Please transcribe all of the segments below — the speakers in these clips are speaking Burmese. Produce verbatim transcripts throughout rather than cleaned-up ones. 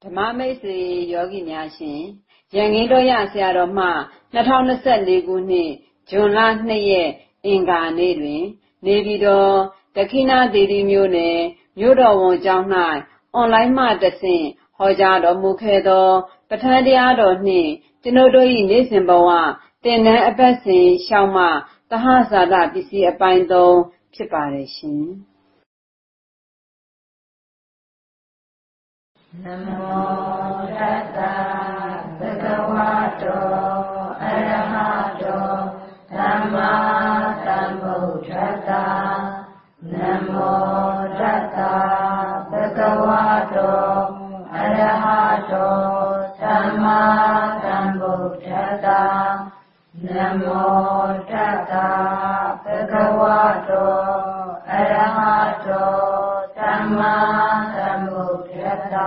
ဓမ္မမိတ်ဆွေယောဂီများရှင်ရန်ကင်းတော်ရဆရာတော်မှ၂၀၂၄ခုနှစ်ဇွန်လ၂ရက်အင်္ဂါနေ့တွင်နေပြည်တော်ဒက္ခိဏသီရိမြို့နယ်မြို့တော်ဝန်ကျောင်း၌အွန်လိုင်းမှတဆင့်ဟောကြားတော်မူခဲ့သောပဋ္ဌာန်းတရားတော်နှင့်ကျွန်ုပ်တို့၏နေ့စဉ်ဘဝသင်တန်းအပတ်စဉ်ရှောင်းမှသဟဇာတပစ္စည်းအပိုင်းသုံးဖြစ်ပါတယ်ရှင်နမောတတ္တဗုဒ္ဓဝါတောအရဟတောသမ္မာသမ္ဗုဒ္ဓတ္တနမောတတ္တဗုဒ္ဓဝါတောအရဟတောသမ္မာသမ္ဗုဒ္ဓတ္တနမောတတ္တဗုဒ္ဓဝါတောအရဟတောသမ္မာသမ္ဗုဒ္ဓတ္တ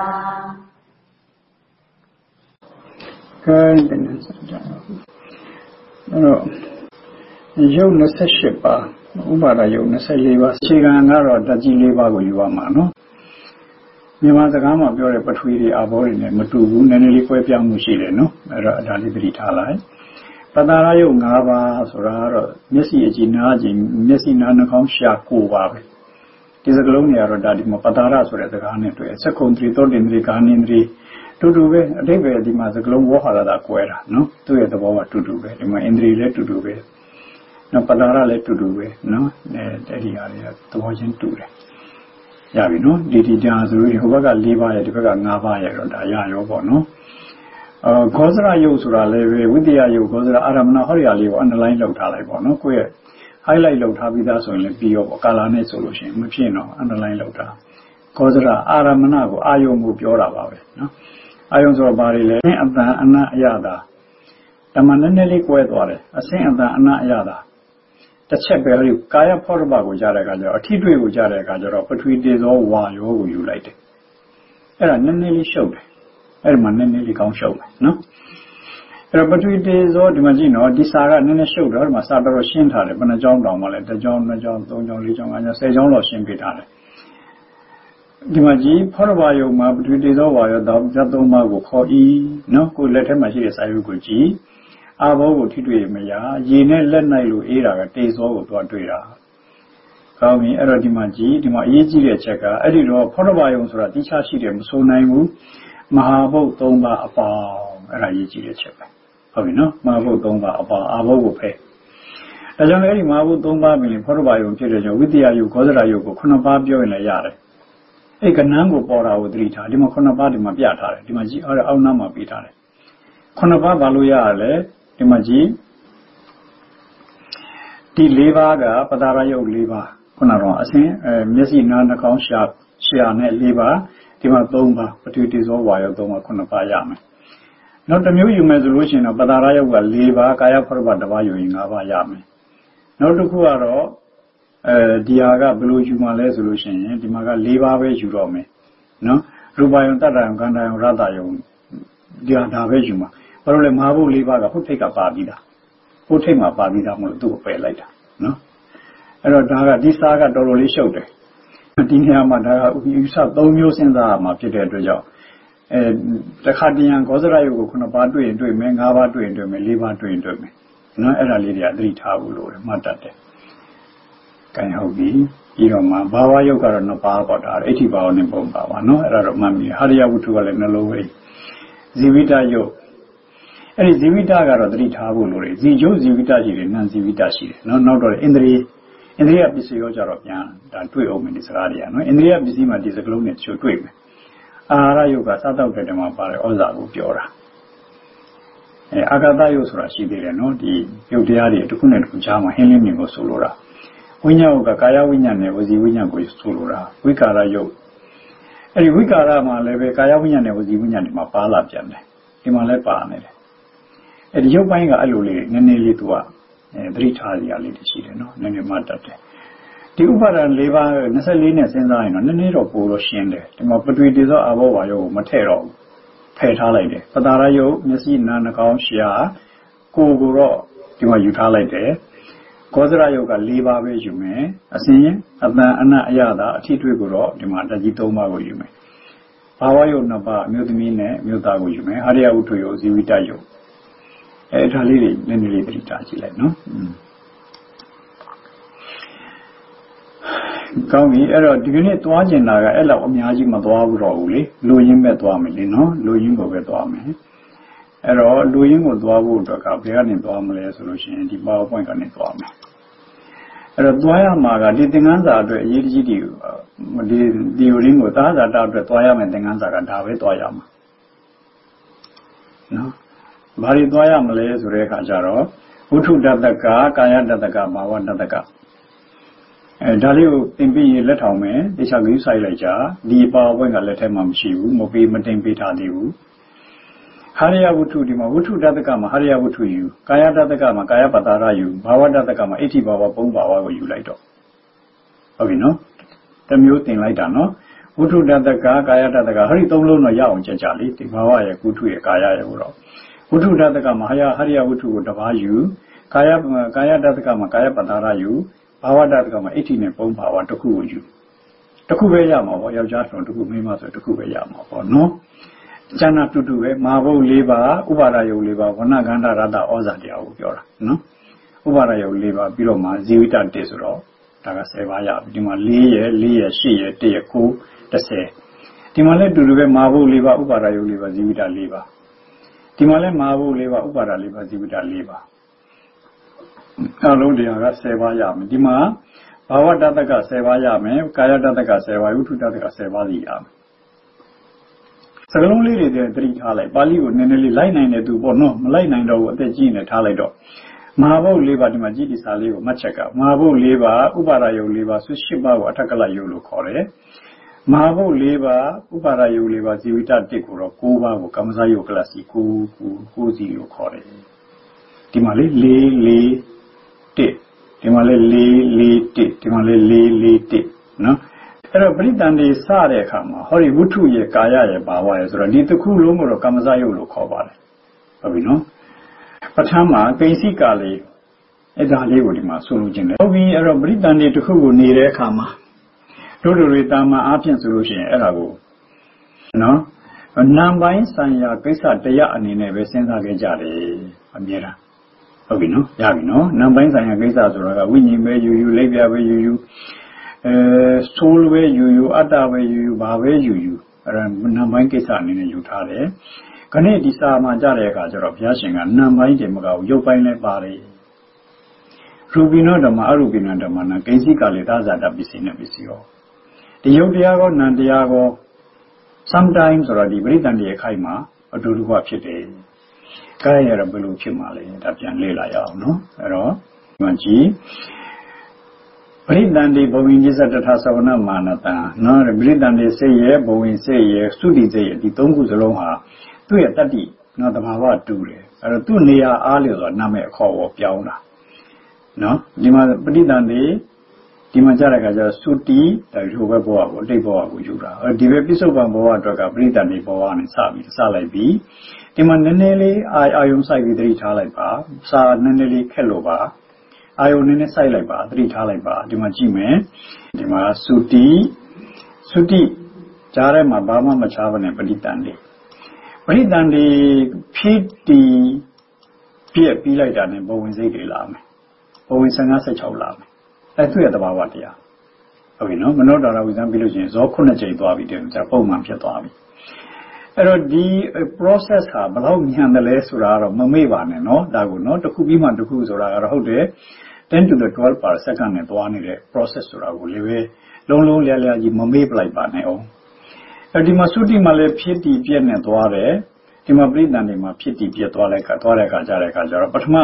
ကဲတင်နေစကြပါဘူးအဲ့တော့ယုတ်၂၈ပါးဥပါဒယုတ်၂၄ပါးခြေခံကတော့တကြီး၄ပါးကိုယူရမှာနော်မြန်မာစကားမှာပြောတဲ့ပထဝီတွေအာဘောတွေနဲ့မတူဘူးနည်းနည်းလေးကွဲပြားမှုရှိတယ်နော်အဲ့တော့ဒါလေးသတိထားလိုက်ပတာရယုတ်၅ပါးဆိုတာကတော့မျက်စိအကြည့်နားအကြည့်မျက်စိနားနှာခေါင်းရှာကိုယ်ပါပဲဒီစကလုံးတွေကတော့ဒါဒီမှာပတာရဆိုတဲ့စကားနဲ့တွေ့စက္ကုံတိသောတင်တိကာနင်တိတူတူပဲအတိတ်ပဲဒီမှာစကလုံးဝေါ်ဟာရတာကွဲတာနော်သူ့ရဲ့သဘောကတူတူပဲဒီမှာအင်္ဒြေလည်းတူတူပဲနော်ပတာရလည်းတူတူပဲနော်အဲဒီဟာတွေကသဘောချင်းတူတယ်ရပြီနော်ဒီဒီကြာဆိုရင်ဟိုဘက်က၄ပါးရဲ့ဒီဘက်က၅ပါးရဲ့တော့ဒါရရောပေါ့နော်အာဂောဇရယုတ်ဆိုတာလည်းပဲဝိတ္တယယုတ်ဂောဇရအာရမဏဟောရလေးကို underline လုပ်ထားလိုက်ပေါ့နော်ကိုယ့်ရဲ့ highlight လုပ်ထားပြီးသားဆိုရင်လည်းပြီးရောပေါ့ကာလာနဲ့ဆိုလို့ရှိရင်မဖြစ်တော့ underline လုပ်တာဂောဇရအာရမဏကိုအာယုံကိုပြောတာပါပဲနော်အာယုံဆိုတော့ဘာတွေလဲအတန်အနအယတာတမန်နည်းနည်းလေးကွဲသွားတယ်အစင်းအတန်အနအယတာတစ်ချက်ပဲဟိုကာယဖောရဘကိုကြားတဲ့အခါကျတော့အထီးတွေ့ကိုကြားတဲ့အခါကျတော့ပထဝီတေဇောဝါယောကိုယူလိုက်တယ်အဲ့ဒါနည်းနည်းလေးရှုပ်တယ်အဲ့ဒီမှာနည်းနည်းလေးကောင်းရှုပ်တယ်နော်အဲ့တော့ပထဝီတေဇောဒီမှာကြည့်နော်ဒီစာကနည်းနည်းရှုပ်တော့ဒီမှာစာတော်တော်ရှင်းထားတယ်ဘယ်နှကြောင်းတောင်မှလဲတစ်ကြောင်းနှစ်ကြောင်းသုံးကြောင်းလေးကြောင်းငါးကြောင်းဆယ်ကြောင်းလောက်ရှင်းပြထားတယ်ဒီမှာကြည့်ဖောရဘယုံမှာပထဝီတေဇောဝါယောတောင်ဇတ်သုံးပါးကိုခေါ်ဤနော်ကိုလက်ထဲမှာရှိတဲ့စာရုပ်ကိုကြည့်အာဘောကိုထိတွေ့မရရေနဲ့လက်နိုင်လို့အေးတာကတေဇောကိုသွားတွေ့တာကောင်းပြီအဲ့တော့ဒီမှာကြည့်ဒီမှာအရေးကြီးတဲ့ချက်ကအဲ့ဒီတော့ဖောရဘယုံဆိုတာတိကျရှိတယ်မဆိုနိုင်ဘူးမဟာဘုတ်သုံးပါးအပေါင်းအဲ့ဒါအရေးကြီးတဲ့ချက်ပဲဟုတ်ပြီနော်မဟာဘုတ်သုံးပါးအပေါင်းအာဘောကိုဖဲဒါကြောင့်လည်းအဲ့ဒီမဟာဘုတ်သုံးပါးပြင်ဖောရဘယုံဖြစ်တဲ့ကြောင့်ဝိတ္တယယုဂောဇရယုကိုခုနှစ်ပါးပြောရင်လည်းရတယ်အဲ့ကဏ္ဍကိုပေါ်တာကိုသတိထားဒီမှာခုနှစ်ပါးဒီမှာပြထားတယ်ဒီမှာကြည့်အောက်နားမှာပြထားတယ်ခုနှစ်ပါးဘာလို့ရရလဲဒီမှာကြည့်ဒီ၄ပါးကပတာရယုတ်၄ပါးခုနကတော့အစင်းအဲမျက်စိနားနှာခေါင်းရှာရှာနဲ့၄ပါးဒီမှာ၃ပါးပထဝီတေဇောဝါယော၃ပါးခုနှစ်ပါးရမယ်နောက်တစ်မျိုးယူမယ်ဆိုလို့ရှိရင်တော့ပတာရယုတ်က၄ပါးကာယဖောရဘတစ်ပါးယူရင်၅ပါးရမယ်နောက်တစ်ခုကတော့အဲဒီဟာကဘယ်လိုယူမှလဲဆိုလို့ရှိရင်ဒီမှာက၄ပါးပဲယူတော့မယ်နော်ရူပယုံတတ္တယုံကန္တယုံရတ္တယုံဒီဟာဒါပဲယူမှာဘာလို့လဲမဟာဘုတ်၄ပါးကဟုတ်ထိတ်ကပါပြီးသားဟုတ်ထိတ်မှာပါပြီးသားမလို့သူ့ကိုပယ်လိုက်တာနော်အဲ့တော့ဒါကဒီစားကတော်တော်လေးရှုပ်တယ်ဒီနေရာမှာဒါကဥပ္ပယုစ၃မျိုးစဉ်းစားရမှာဖြစ်တဲ့အတွက်ကြောင့်အဲတခါတည်းရန်ဂောဇရယုကိုခုနှစ်ပါးတွေ့ရင်တွေ့မယ်၅ပါးတွေ့ရင်တွေ့မယ်၄ပါးတွေ့ရင်တွေ့မယ်နော်အဲ့ဒါလေးတွေကသတိထားဖို့လိုတယ်မှတ်တတ်တယ်ကံဟုတ်ပြီပြီးတော့မှဘာဝယုတ်ကတော့နှစ်ပါးပေါ့ဒါအဋ္ဌိဘာဝနဲ့ပုံပါပါနော်အဲ့ဒါတော့မှတ်မိဟာရယဝတ္ထုကလည်းနှလုံးပဲဇီဝိတယုတ်အဲ့ဒီဇီဝိတကတော့သတိထားဖို့လိုတယ်ဇီယုတ်ဇီဝိတရှိတယ်နံဇီဝိတရှိတယ်နော်နောက်တော့ဣန္ဒြေဣန္ဒြေပစ္စည်းရောကြတော့ပြန်ဒါတွေ့အောင်မယ်ဒီစကားတွေကနော်ဣန္ဒြေပစ္စည်းမှာဒီစကလုံးနဲ့ချိုးတွေ့မယ်အာဟာရယုတ်ကစားတော့တဲ့တည်းမှာပါတယ်ဩဇာကိုပြောတာအဲအာဂတယုတ်ဆိုတာရှိသေးတယ်နော်ဒီယုတ်တရားတွေတစ်ခုနဲ့တစ်ခုကြားမှာဟင်းလင်းမြင်ကိုဆိုလိုတာဝိညာဉ်ကကာယဝိညာဉ်နဲ့ဝစီဝိညာဉ်ကိုဆိုလိုတာဝိကာရယုတ်အဲ့ဒီဝိကာရမှာလည်းပဲကာယဝိညာဉ်နဲ့ဝစီဝိညာဉ်တွေမှာပါလာပြန်တယ်ဒီမှာလည်းပါနေတယ်အဲ့ဒီရုပ်ပိုင်းကအဲ့လိုလေးနည်းနည်းလေးသူကအဲသတိထားရလေးရှိတယ်နော်နည်းနည်းမှတ်တတ်တယ်ဒီဥပါဒံ၄ပါး၂၄နဲ့စဉ်းစားရင်တော့နည်းနည်းတော့ပိုလို့ရှင်းတယ်ဒီမှာပထဝီတေဇောအာဘောဝါယောကိုမထည့်တော့ဘူးဖယ်ထားလိုက်တယ်ပတာရယုတ်မျက်စိနားနှာခေါင်းရှာကိုယ်ကိုတော့ဒီမှာယူထားလိုက်တယ်ဂောဇရယုတ်က၄ပါးပဲယူမယ်အစင်းအတန်အနအယတာအထီးတွေ့ကိုတော့ဒီမှာတကြီး၃ပါးကိုယူမယ်ဘာဝယုတ်နှစ်ပါးအမျိုးသမီးနဲ့အမျိုးသားကိုယူမယ်ဟရိယဝတ္ထုယုတ်ဇီဝိတယုတ်အဲဒါလေးတွေနည်းနည်းလေးသတိထားကြည့်လိုက်နော်ကောင်းပြီအဲ့တော့ဒီကနေ့သွားကျင်တာကအဲ့လောက်အများကြီးမသွားဘူးတော့ဘူးလေလူရင်းပဲသွားမယ်လေနော်လူရင်းကိုပဲသွားမယ်အဲ့တော့လူရင်းကိုသွားဖို့အတွက်ကဘယ်ကနေသွားမလဲဆိုလို့ရှိရင်ဒီ PowerPoint ကနေသွားမယ်အဲ့တော့သွားရမှာကဒီသင်ခန်းစာအတွက်အရေးကြီးတွေဒီ theory ကိုသာသာတာအတွက်သွားရမယ်သင်ခန်းစာကဒါပဲသွားရမှာနော်ဘာတွေသွားရမလဲဆိုတဲ့အခါကျတော့ဝိထုတတ္တကကာယတတ္တကဘာဝတတ္တကအဲဒါလေးကိုသင်ပြီးလက်ထောင်မယ်တခြားကြီးဆိုင်လိုက်ကြဒီ PowerPoint ကလက်ထဲမှာမရှိဘူးမပေးမတင်ပေးထားသေးဘူးဟရိယဝတ္ထုဒီမှာဝိထုတတ္တကမှာဟရိယဝတ္ထုယူကာယတတ္တကမှာကာယပတာရယူဘာဝတတ္တကမှာအဋ္ဌိဘာဝပုံဘာဝကိုယူလိုက်တော့ဟုတ်ပြီနော်တမျိုးသင်လိုက်တာနော်ဝိထုတတ္တကကာယတတ္တကဟရိသုံးလုံးတော့ရအောင်ကြကြလေးဒီဘာဝရဲ့ကုထုရဲ့ကာယရဲ့ကိုတော့ဝိထုတတ္တကမှာဟရိယဟရိယဝတ္ထုကိုတစ်ပါးယူကာယကာယတတ္တကမှာကာယပတာရယူဘာဝတတ္တကမှာအဋ္ဌိနဲ့ပုံဘာဝတစ်ခုကိုယူတစ်ခုပဲရမှာပေါ့ယောက်ျားဆိုတစ်ခုမိန်းမဆိုတစ်ခုပဲရမှာပေါ့နော်ကျန်တာတူတူပဲမာဘုတ်၄ပါးဥပါဒယုတ်၄ပါးဝဏခန္ဓာရတ္တဩဇာတရားကိုပြောတာနော်ဥပါဒယုတ်၄ပါးပြီးတော့မှဇီဝိတတစ်ဆိုတော့ဒါက၁၀ပါးရပြီဒီမှာ၄ရယ်၄ရယ်၈ရယ်၁ရယ်၉ ၁၀ဒီမှာလည်းတူတူပဲမာဘုတ်၄ပါးဥပါဒယုတ်၄ပါးဇီဝိတ၄ပါးဒီမှာလည်းမာဘုတ်၄ပါးဥပါဒ၄ပါးဇီဝိတ၄ပါးအလုံးတရားက၁၀ပါးရမယ်ဒီမှာဘာဝတတ္တက၁၀ပါးရမယ်ကာယတတ္တက၁၀ပါးဝိထုတတ္တက၁၀ပါးစီရမယ်စကလုံးလေးတွေတည်းသတိထားလိုက်ပါဠိကိုနည်းနည်းလေးလိုက်နိုင်တဲ့သူပေါ့နော်မလိုက်နိုင်တော့ဘူးအသက်ကြီးနေထားလိုက်တော့မဟာဘုတ်၄ပါးဒီမှာကြည့်ဒီစာလေးကိုမှတ်ချက်ကမဟာဘုတ်၄ပါးဥပါဒယုတ်၄ပါးဆု၈ပါးကိုအထက်ကလယုတ်လို့ခေါ်တယ်မဟာဘုတ်၄ပါးဥပါဒယုတ်၄ပါးဇီဝိတတစ်ကိုတော့၉ပါးကိုကမ္မဇယုတ်ကလစီ၉၉၉စီလို့ခေါ်တယ်ဒီမှာလေး၄၄တစ်ဒီမှာလေး၄၄တစ်ဒီမှာလေး၄၄တစ်နော်အဲ့တော့ပရိသန္တိစတဲ့အခါမှာဟောဒီဝိထုရဲ့ကာယရဲ့ဘာဝရဲ့ဆိုတော့ဒီတစ်ခုလုံးကိုတော့ကမ္မဇယုတ်လို့ခေါ်ပါတယ်ဟုတ်ပြီနော်ပဋ္ဌာန်းမှာကိဉ္စိကလေးအဲ့ဒါလေးကိုဒီမှာဆိုလိုချင်တယ်ဟုတ်ပြီအဲ့တော့ပရိသန္တိတစ်ခုကိုနေတဲ့အခါမှာတို့တို့တွေတာမန်အားဖြင့်ဆိုလို့ရှိရင်အဲ့ဒါကိုနော်နာမ်ပိုင်းဆိုင်ရာကိစ္စတရားအနေနဲ့ပဲစဉ်းစားခဲ့ကြတယ်အမြဲတမ်းဟုတ်ပြီနော်ရပြီနော်နာမ်ပိုင်းဆိုင်ရာကိစ္စဆိုတာကဝိညာဉ်ပဲယူယူလက်ပြပဲယူယူအဲဆိုးပဲယူယူအတ္တပဲယူယူဘာပဲယူယူအဲ့ဒါနာမ်ပိုင်းကိစ္စအနေနဲ့ယူထားတယ်ခဏဒီစာမှာကြတဲ့အခါကျတော့ဘုရားရှင်ကနာမ်ပိုင်းတယ်မကဘူးရုပ်ပိုင်းလည်းပါတယ်ရူပိနောဓမ္မအရူပိနောဓမ္မနာကိဉ္စိကလေသာဇာတပစ္စည်းနဲ့ပစ္စည်းရောဒီယုတ်တရားကောနံတရားကော sometimes ဆိုတော့ဒီပရိသန္တိရဲ့ခိုက်မှာအတူတူကဖြစ်တယ်။ကာယရဘယ်လိုဖြစ်မှာလဲဒါပြန်လေ့လာရအောင်နော်။အဲ့တော့ဒီမှာကြည့်ပရိသန္တိဘဝိဉ္စတ္ထသဝနမာနတံနော်ပရိသန္တိစိတ်ရဲ့ဘဝိဉ္စိတ်ရဲ့သုတိစိတ်ရဲ့ဒီသုံးခုစလုံးဟာသူ့ရဲ့တတ္တိနော်တဘာဝတူတယ်။အဲ့တော့သူ့နေရာအားလျော်စွာနာမည်အခေါ်ပေါ်ပြောင်းတာနော်ဒီမှာပရိသန္တိဒီမှာကြားတဲ့အခါကျတော့သုတိဒါဒီဟိုဘက်ဘဝကိုအတိတ်ဘဝကိုယူတာဒီဘက်ပြစ္ဆုတ်ပံဘဝအတွက်ကပရိသန္တိဘဝနဲ့စပြီးစလိုက်ပြီးဒီမှာနည်းနည်းလေးအာအာယုံစိုက်ပြီးသတိထားလိုက်ပါစာနည်းနည်းလေးခက်လို့ပါအာယုံနည်းနည်းစိုက်လိုက်ပါသတိထားလိုက်ပါဒီမှာကြည့်မယ်ဒီမှာသုတိသုတိကြားထဲမှာဘာမှမချားဘဲနဲ့ပရိသန္တိပရိသန္တိဖြစ်တည်ပြည့်ပြီးလိုက်တာနဲ့ဘဝင်စိတ်တွေလာမယ်ဘဝင်၁၅ ၁၆လာမယ်အဲ့သူ့ရဲ့တဘာဝတရားဟုတ်ပြီနော်မနောတာရဝိဇ္ဇံပြီးလို့ရှိရင်ဇောခုနှစ်ကြိမ်သွားပြီတဲ့ကြာပုံမှန်ဖြစ်သွားပြီအဲ့တော့ဒီ process ဟာဘယ်လောက်မြန်တယ်လဲဆိုတာတော့မမေ့ပါနဲ့နော်ဒါကိုနော်တစ်ခုပြီးမှတစ်ခုဆိုတာကတော့ဟုတ်တယ်ten to the twelve per second နဲ့သွားနေတဲ့ process ဆိုတာကိုလည်းပဲလုံးလုံးလျားလျားကြီးမမေ့ပလိုက်ပါနဲ့အောင်အဲ့ဒီမှာသုတိမှာလည်းဖြစ်တည်ပြည့်နဲ့သွားတယ်ဒီမှာပရိသန္တိမှာဖြစ်တည်ပြည့်သွားလိုက်ခါသွားတဲ့ခါကြားတဲ့ခါကျတော့ပထမ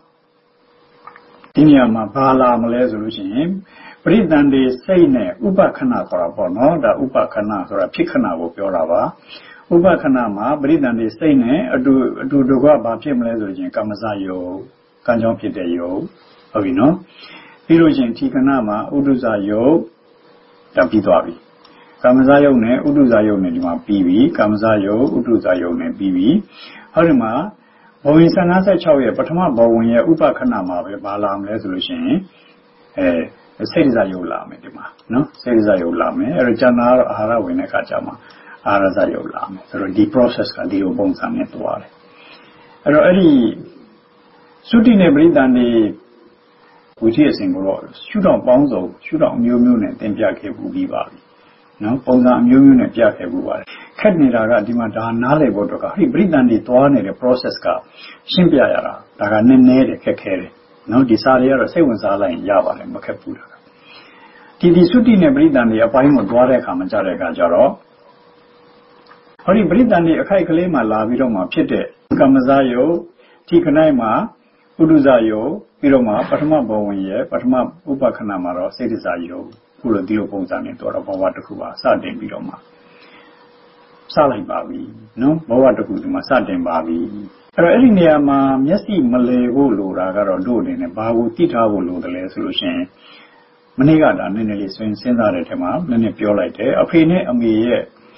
ဒီနေရာမှာဘာလာမလဲဆိုလို့ရှိရင်ပရိသန္တိစိတ်နဲ့ဥပခဏဆိုတာပေါ့နော်ဒါဥပခဏဆိုတာဖြစ်ခဏကိုပြောတာပါဥပခဏမှာပရိသန္တိစိတ်နဲ့အတူအတူတကွဘာဖြစ်မလဲဆိုရင်ကမ္မဇယုတ်ကံကြောင့်ဖြစ်တဲ့ယုတ်ဟုတ်ပြီနော်ပြီးလို့ရှိရင်ဒီခဏမှာဥဒ္ဒဇယုတ်ဒါပြီးသွားပြီကမ္မဇယုတ်နဲ့ဥဒ္ဒဇယုတ်နဲ့ဒီမှာပြီးပြီကမ္မဇယုတ်ဥဒ္ဒဇယုတ်နဲ့ပြီးပြီဟောဒီမှာဘဝင်၁၅ ၁၆ရဲ့ပထမဘဝင်ရဲ့ဥပခဏမှာပဲဘာလာမလဲဆိုလို့ရှိရင်အဲစိတ်ဒဇယုတ်လာမယ်ဒီမှာနော်စိတ်ဒဇယုတ်လာမယ်အဲ့တော့ကျန်တာတော့အာဟာရဝင်တဲ့အခါကျမှအာရဇယုတ်လာမယ်ဆိုတော့ဒီ process ကဒီလိုပုံစံနဲ့သွားတယ်အဲ့တော့အဲ့ဒီသုတိနဲ့ပရိသန္တိဝိသေအစဉ်ကိုတော့ရှုထောင့်ပေါင်းစုံရှုထောင့်အမျိုးမျိုးနဲ့သင်ပြခဲ့ပူပြီးပါပြီနော်ပုံစံအမျိုးမျိုးနဲ့ပြခဲ့ပူပါတယ်ခက်နေတာကဒီမှာဒါနားလည်ဖို့တော့ကဟိပရိသန္တိသွားနေတဲ့ process ကရှင်းပြရတာဒါကနည်းနည်းတယ်ခက်ခဲတယ်နော်ဒီစာတွေကတော့စိတ်ဝင်စားလိုက်ရင်ရပါတယ်မခက်ဘူးလားဒီဒီသုတိနဲ့ပရိသန္တိအပိုင်းကိုသွားတဲ့အခါမှာကြားတဲ့အခါကျတော့ဟောဒီပရိသန္တိအခိုက်ကလေးမှာလာပြီးတော့မှဖြစ်တဲ့ကမ္မဇယုတ်ဒီခဏမှာပုရုဇယုတ်ပြီးတော့မှပထမဘဝဝင်ရဲ့ပထမဥပခဏမှာတော့စေတဇယုတ်ခုလိုဒီလိုပုံစံနဲ့တော့ဘဝတစ်ခုပါစတင်ပြီးတော့မှစလိုက်ပါပြီနော်ဘဝတစ်ခုဒီမှာစတင်ပါပြီအဲ့တော့အဲ့ဒီနေရာမှာမျက်စိမလဲဖို့လိုတာကတော့တို့အနေနဲ့ဘာကိုသိထားဖို့လိုတယ်လဲဆိုလို့ရှိရင်မနေ့ကဒါနည်းနည်းလေးစဉ်းစားတဲ့ထဲမှာနည်းနည်းပြောလိုက်တယ်အဖေနဲ့အမေရဲ့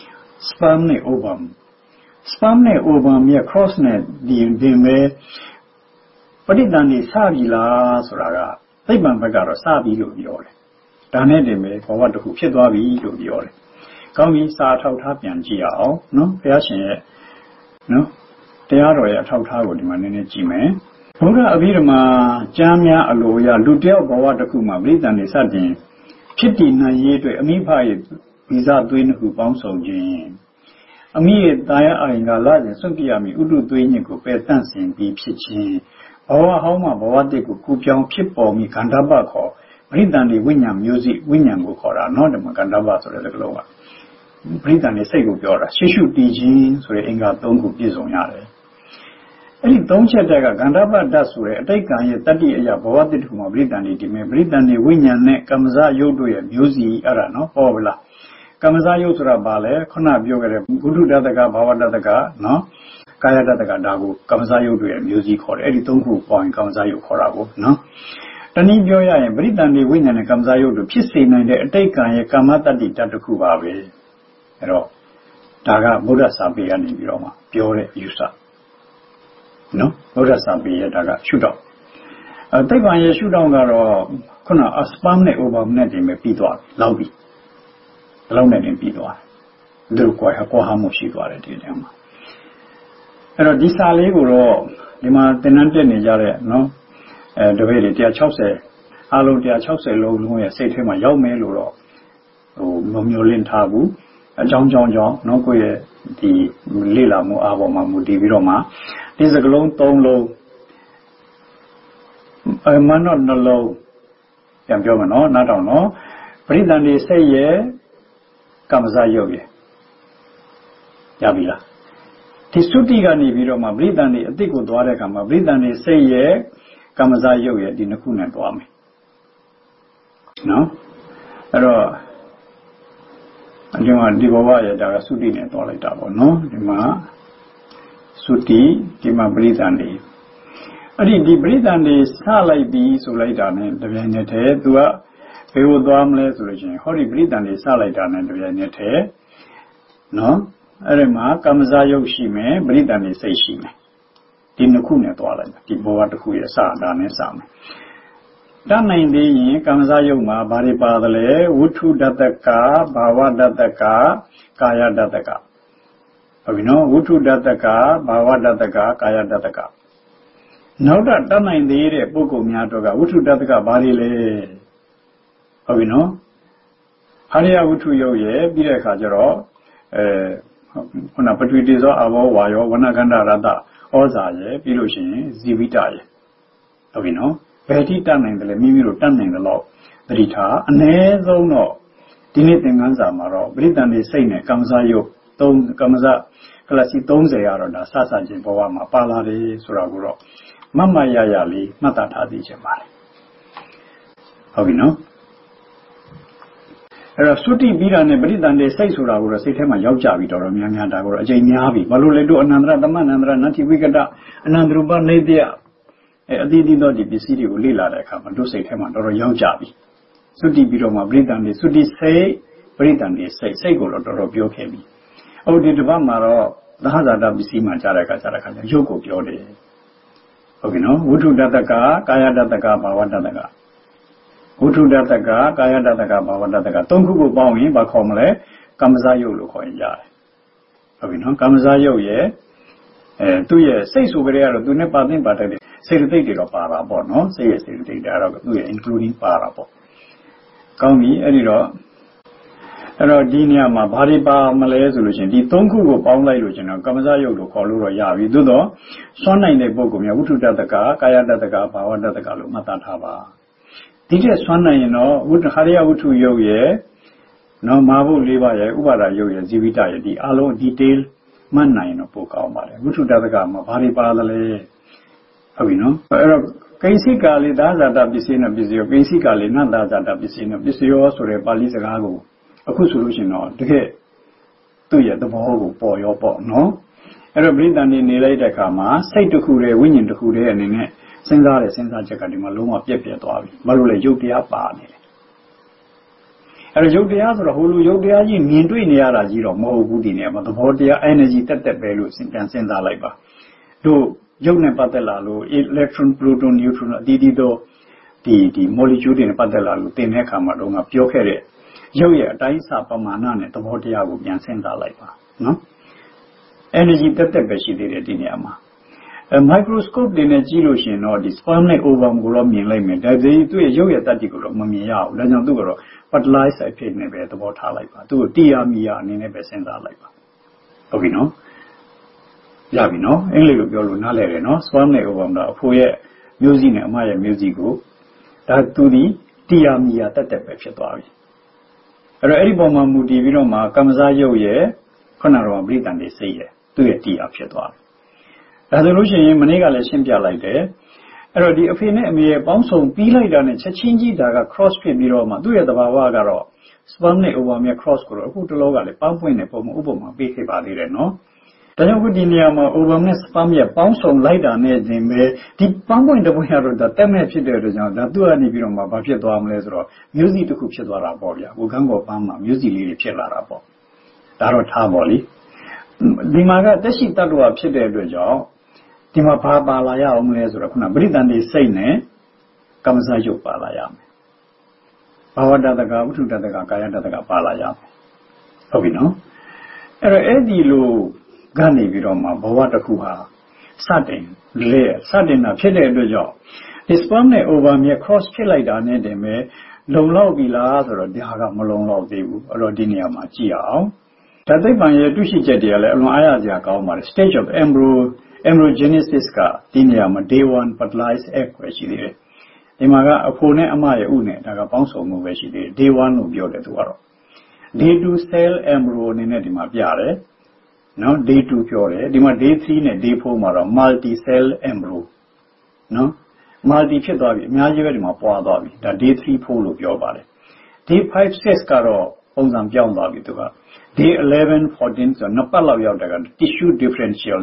sperm နဲ့ ovum sperm နဲ့ ovum ရဲ့ cross နဲ့ဒီဒီမဲ့ပဋိသန္ဓေစပြီလားဆိုတာကသိပ္ပံဘက်ကတော့စပြီလို့ပြောတယ်ဒါနဲ့တင်ပဲဘဝတစ်ခုဖြစ်သွားပြီလို့ပြောတယ်ကောင်းပြီစာထောက်ထားပြန်ကြည့်အောင်နော်ဘုရားရှင်ရဲ့နော်တရားတော်ရဲ့အထောက်ထားကိုဒီမှာနည်းနည်းကြည့်မယ်ဘုရားအဘိဓမ္မာကျမ်းများအလိုအရလူတယောက်ဘဝတစ်ခုမှာပဋိသန္ဓေစတင်ဖြစ်တည်နိုင်ရေးအတွက်အမိဖရဲ့ဗီဇသွေးနှစ်ခုပေါင်းစုံခြင်းအမိရဲ့တာယာအိုင်ကလာစဉ်စွန့်ပြရမည်ဥဒုသွေးညစ်ကိုပယ်တန့်စင်ပြီးဖြစ်ခြင်းဘဝဟောင်းမှာဘဝတစ်ကိုကူပြောင်းဖြစ်ပေါ်မိခန္ဓာပခေါ်ပရိသန္တိဝိညာဉ်မျိုးစိဝိညာဉ်ကိုခေါ်တာနော်ဒီမှာခန္ဓာပဆိုတဲ့စကားလုံးကပရိသန္တိစိတ်ကိုပြောတာရှေ့ရှုတည်ခြင်းဆိုတဲ့အင်္ဂါ၃ခုပြည့်စုံရတယ်အဲ့ဒီသုံးချက်တက်ကခန္ဓာပတ္တဆိုတဲ့အတိတ်ကံရဲ့တတ္တိအရာဘဝတစ်ခုမှာပရိသန္တိဒီမဲ့ပရိသန္တိဝိညာဉ်နဲ့ကမ္မဇယုတ်တို့ရဲ့မျိုးစီအဲ့ဒါနော်ဟောဗလားကမ္မဇယုတ်ဆိုတာဘာလဲခုနပြောခဲ့တဲ့ဘုဒ္ဓတတကဘာဝတတကနော်ကာယတတကဒါကိုကမ္မဇယုတ်တွေရဲ့မျိုးစီခေါ်တယ်အဲ့ဒီသုံးခုပေါင်းကမ္မဇယုတ်ခေါ်တာကိုနော်တနည်းပြောရရင်ပရိသန္တိဝိညာဉ်နဲ့ကမ္မဇယုတ်တို့ဖြစ်စေနိုင်တဲ့အတိတ်ကံရဲ့ကာမတတ္တိတတစ်ခုပါပဲအဲ့တော့ဒါကဗုဒ္ဓစာပေကနေပြီးတော့မှပြောတဲ့အယူဆနော်ဗုဒ္ဓစာပေရဲ့ဒါကရှုတော့အဲတိဗ္ဗံရဲ့ရှုတော့ကတော့ခုနအစပမ်နဲ့အိုဘာနဲ့တင်ပဲပြီးသွားပြီလောက်ပြီဘယ်လောက်နဲ့တင်ပြီးသွားတယ်ဒီကွာကွာဟာမှုရှိသွားတယ်ဒီနေရာမှာအဲ့တော့ဒီစာလေးကိုတော့ဒီမှာသင်တန်းတက်နေကြတဲ့နော်အဲတပည့်တွေone hundred sixtyအားလုံးone hundred sixtyလုံးလုံးရဲ့စိတ်ထဲမှာရောက်မယ်လို့တော့ဟိုမမျိုးလင့်ထားဘူးအကြောင်းကြောင်းကြောင့်နော်ကိုယ့်ရဲ့ဒီလေ့လာမှုအားပေါ်မှာမူတည်ပြီးတော့မှဒီစကလုံး၃လုံးအမှန်တော့နှလုံးပြန်ပြောမယ်နော်နားထောင်နော်ပရိသန္တိစိတ်ရဲ့ကမ္မဇယုတ်ရဲ့ရပြီလားဒီသုတိကနေပြီးတော့မှပရိသန္တိအတိတ်ကိုသွားတဲ့အခါမှာပရိသန္တိစိတ်ရဲ့ကမ္မဇယုတ်ရဲ့ဒီနှစ်ခုနဲ့သွားမယ်နော်အဲ့တော့ဒီမှာဒီဘဝရဲ့ဒါကသုတိနဲ့သွားလိုက်တာပေါ့နော်ဒီမှာသုတိဒီမှာပရိသန္တိအဲ့ဒီဒီပရိသန္တိစလိုက်ပြီးဆိုလိုက်တာနဲ့တပြိုင်နက်တည်းသူကဘယ်ကိုသွားမလဲဆိုလို့ချင်းဟောဒီပရိသန္တိစလိုက်တာနဲ့တပြိုင်နက်တည်းနော်အဲ့ဒီမှာကမ္မဇယုတ်ရှိမယ်ပရိသန္တိစိတ်ရှိမယ်ဒီနှစ်ခုနဲ့သွားလိုက်ဒီဘဝတစ်ခုရဲ့စတာနဲ့စမယ်တတ်နိုင်သေးရင်ကမ္မဇယုတ်မှာဘာတွေပါသလဲဝုထုဒတ္တကဘာဝဒတ္တကကာယဒတ္တကဟုတ်ပြီနော်ဝုထုဒတ္တကဘာဝဒတ္တကကာယဒတ္တကနောက်တော့တတ်နိုင်သေးတဲ့ပုဂ္ဂိုလ်များတော့ကဝုထုဒတ္တကဘာတွေလဲဟုတ်ပြီနော်ဟာရယဝုထုယုတ်ရဲ့ပြီးတဲ့အခါကျတော့အဲခုနပထဝီတေဇောအဘောဝါယောဝနခန္ဓာရတဩဇာရဲ့ပြီးလို့ရှိရင်ဇီဝိတရဲ့ဟုတ်ပြီနော်ဘယ်တိတတ်နိုင်တယ်လဲမိမိတို့တတ်နိုင်တယ်လို့သတိထားအ ਨੇ ဆုံးတော့ဒီနေ့သင်ခန်းစာမှာတော့ပရိသန္တိစိတ်နဲ့ကမ္မဇယုတ်သုံးကမ္မဇကလစီthirtyကတော့ဒါစစချင်းဘဝမှာပါလာတယ်ဆိုတာကိုတော့မမရရလေးမှတ်သားထားသိချင်ပါတယ်ဟုတ်ပြီနော်အဲ့တော့သုတိပြီးတာနဲ့ပရိသန္တိစိတ်ဆိုတာကိုတော့စိတ်ထဲမှာရောက်ကြပြီတော်တော်များများဒါကိုတော့အကျဉ်းများပြီဘာလို့လဲတို့အနန္တရသမဏန္တရနတ္တိဝိကတအနန္တရူပနေတ္တအဲအတိအသောဒီပစ္စည်းတွေကိုလေ့လာတဲ့အခါမှာတို့စိတ်ထဲမှာတော်တော်ရောက်ကြပြီသုတိပြီးတော့မှပရိသန္တိသုတိစိတ်ပရိသန္တိစိတ်စိတ်ကိုတော့တော်တော်ပြောခဲ့ပြီအခုဒီတစ်ပတ်မှာတော့သဟဇာတပစ္စည်းမှကြားတဲ့အခါကြားတဲ့အခါကျရုပ်ကိုပြောတယ်ဟုတ်ပြီနော်ဝုထုဒတ္တကကာယဒတ္တကဘာဝဒတ္တကဝုထုဒတ္တကကာယဒတ္တကဘာဝဒတ္တကသုံးခုကိုပေါင်းရင်ဘာခေါ်မလဲကမ္မဇယုတ်လို့ခေါ်ရင်ရတယ်ဟုတ်ပြီနော်ကာမဇာယုတ်ရဲ့အဲသူ့ရဲ့စိတ်ဆိုကြရတော့သူနဲ့ပါသိမ့်ပါတဲ့စေတသိက်တွေတော့ပါတာပေါ့နော်စိတ်ရဲ့စေတသိက်တွေအဲ့တော့သူ့ရဲ့ including ပါတာပေါ့ကောင်းပြီအဲ့ဒီတော့အဲ့တော့ဒီနေရာမှာဘာတွေပါမလဲဆိုလို့ရှိရင်ဒီသုံးခုကိုပေါင်းလိုက်လို့ကျွန်တော်ကာမဇာယုတ်လို့ခေါ်လို့တော့ရပြီသို့တော့စွမ်းနိုင်တဲ့ပုဂ္ဂိုလ်များဝိထုတ္တကကာယတ္တကဘာဝတ္တကလို့မှတ်သားထားပါဒီတဲ့စွမ်းနိုင်ရင်တော့ဝိတ္တခရိယဝိထုယုတ်ရဲ့နော်မာဘုလေးပါးရဲ့ဥပါဒယုတ်ရဲ့ဇီဝိတရဲ့ဒီအလုံး detail မှတ်နိုင်ရင်တော့ပိုကောင်းပါတယ်ဝိထုတ္တကမှာဘာတွေပါသလဲဟုတ်ပြီနော်အဲ့တော့ကိဉ္စိကာလေသာဇာတပစ္စည်းနဲ့ပစ္စယောကိဉ္စိကာလေနသာဇာတပစ္စည်းနဲ့ပစ္စယောဆိုတဲ့ပါဠိစကားကိုအခုဆိုလို့ရှိရင်တော့တကယ်သူ့ရဲ့သဘောကိုပေါ်ရောပေါ့နော်အဲ့တော့ပြိတ္တန်နေနေလိုက်တဲ့အခါမှာစိတ်တစ်ခုတည်းဝိညာဉ်တစ်ခုတည်းအနေနဲ့စဉ်းစားတဲ့စဉ်းစားချက်ကဒီမှာလုံးဝပြက်ပြက်သွားပြီဘာလို့လဲရုပ်တရားပါနေတယ်အဲ့တော့ရုပ်တရားဆိုတော့ဟိုလိုရုပ်တရားကြီးမြင်တွေ့နေရတာကြီးတော့မဟုတ်ဘူးဒီနေရာမှာသဘောတရား energy တက်တက်ပဲလို့စဉ်းပြန်စဉ်းစားလိုက်ပါတို့ရုပ်နဲ့ပတ်သက်လာလို့ electron proton neutron အတီးတီးတော့ဒီဒီ molecule တွေနဲ့ပတ်သက်လာလို့သင်တဲ့အခါမှာတော့ငါပြောခဲ့တဲ့ရုပ်ရဲ့အတိုင်းအဆပမာဏနဲ့သဘောတရားကိုပြန်စဉ်းစားလိုက်ပါနော် energy တက်တက်ပဲရှိသေးတယ်ဒီနေရာမှာအဲ microscope တွေနဲ့ကြည့်လို့ရှိရင်တော့ဒီ sperm နဲ့ ovum ကိုတော့မြင်လိုက်မယ်ဒါပေမဲ့သူ့ရဲ့ရုပ်ရဲ့တတ္တိကိုတော့မမြင်ရဘူးဒါကြောင့်သူ့ကတော့ fertilized အဖြစ်နဲ့ပဲသဘောထားလိုက်ပါသူ့ကိုတီယာမီယာအနေနဲ့ပဲစဉ်းစားလိုက်ပါဟုတ်ပြီနော်ရပြီနော်အင်္ဂလိပ်လိုပြောလို့နားလည်တယ်နော် sperm နဲ့ ovum တော့အဖိုးရဲ့မျိုးစိနဲ့အမရဲ့မျိုးစိကိုဒါသူဒီတီယာမီယာတက်တက်ပဲဖြစ်သွားပြီအဲ့တော့အဲ့ဒီပုံမှာမူတည်ပြီးတော့မှကာမဇာယုတ်ရဲ့ခုနကတော့ပရိတန်တွေစိတ်ရဲ့သူ့ရဲ့တီယာဖြစ်သွားတယ်ဒါဆိုလို့ရှိရင်မနေ့ကလည်းရှင်းပြလိုက်တယ်အဲ့တော့ဒီအဖေနဲ့အမေရဲ့ပေါင်းစုံပြီးလိုက်တာနဲ့ချက်ချင်းကြီးဒါက cross ဖြစ်ပြီးတော့မှသူ့ရဲ့သဘာဝကတော့ sperm နဲ့ ovum ရဲ့ cross ကိုတော့အခုတလောကလည်းပေါင်းပွင့်တဲ့ပုံမှာဥပမာပေးခဲ့ပါသေးတယ်နော်ဒါကြောင့်ခုဒီနေရာမှာ ovum နဲ့ sperm ရဲ့ပေါင်းစုံလိုက်တာနဲ့တင်ပဲဒီပေါင်းပွင့်တဲ့ပုံရတော့ဒါတက်မဲ့ဖြစ်တဲ့အတွက်ကြောင့်ဒါသူ့ကနေပြီးတော့မှဘာဖြစ်သွားမလဲဆိုတော့မျိုးစိတစ်ခုဖြစ်သွားတာပေါ့ဗျာဟိုကန်းကောပန်းမှာမျိုးစိလေးတွေဖြစ်လာတာပေါ့ဒါတော့ထားပါလိဒီမှာကတက်ရှိတတ္တဝါဖြစ်တဲ့အတွက်ကြောင့်ဒီမှာဘာပါလာရအောင်လဲဆိုတော့ခုနပရိသန္တိစိတ်နဲ့ကာမဇာယုတ်ပါလာရမယ်ဘာဝတ္တကဝိထုတ္တကကာယတ္တကပါလာရမယ်ဟုတ်ပြီနော်အဲ့တော့အဲ့ဒီလိုကနေပြီးတော့မှဘဝတစ်ခုဟာစတင်လေစတင်တာဖြစ်တဲ့အတွက်ကြောင့်ဒီ sperm နဲ့ ovum ရဲ့ cross ဖြစ်လိုက်တာနဲ့တင်ပဲလုံလောက်ပြီလားဆိုတော့ဒီဟာကမလုံလောက်သေးဘူးအဲ့တော့ဒီနေရာမှာကြည့်အောင်ဓာတ်သိပ္ပံရဲ့တွေ့ရှိချက်တွေကလည်းအလွန်အားရစရာကောင်းပါတယ် stage of embryo embryogenesis ကဒီနေရာမှာ day one fertilized egg ပဲရှိသေးတယ်ဒီမှာကအဖိုနဲ့အမရဲ့ဥနဲ့ဒါကပေါင်းစုံမှုပဲရှိသေးတယ် day one လို့ပြောတယ်သူကတော့ day two cell embryo အနေနဲ့ဒီမှာပြတယ်နော် day two ပြောတယ်ဒီမှာ day three နဲ့ day four မှာတော့ multi cell embryo နော် multi ဖြစ်သွားပြီအများကြီးပဲဒီမှာပွားသွားပြီဒါ day three four လို့ပြောပါတယ် day five six ကတော့ပုံစံပြောင်းသွားပြီသူက day eleven fourteen ဆိုတော့နှစ်ပတ်လောက်ရောက်တဲ့က tissue differential